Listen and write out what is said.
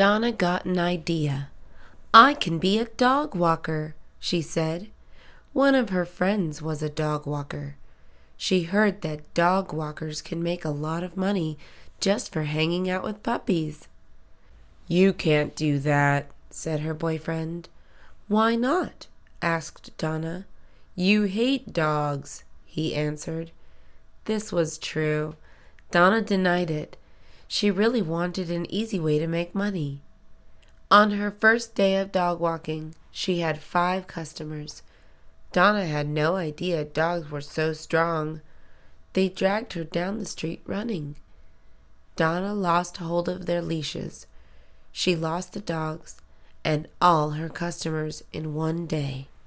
Donna got an idea. "I can be a dog walker," she said. One of her friends was a dog walker. She heard that dog walkers can make a lot of money just for hanging out with puppies. "You can't do that," said her boyfriend. "Why not?" asked Donna. "You hate dogs," he answered. This was true. Donna denied it. She really wanted an easy way to make money. On her first day of dog walking, she had 5 customers. Donna had no idea dogs were so strong. They dragged her down the street running. Donna lost hold of their leashes. She lost the dogs and all her customers in one day.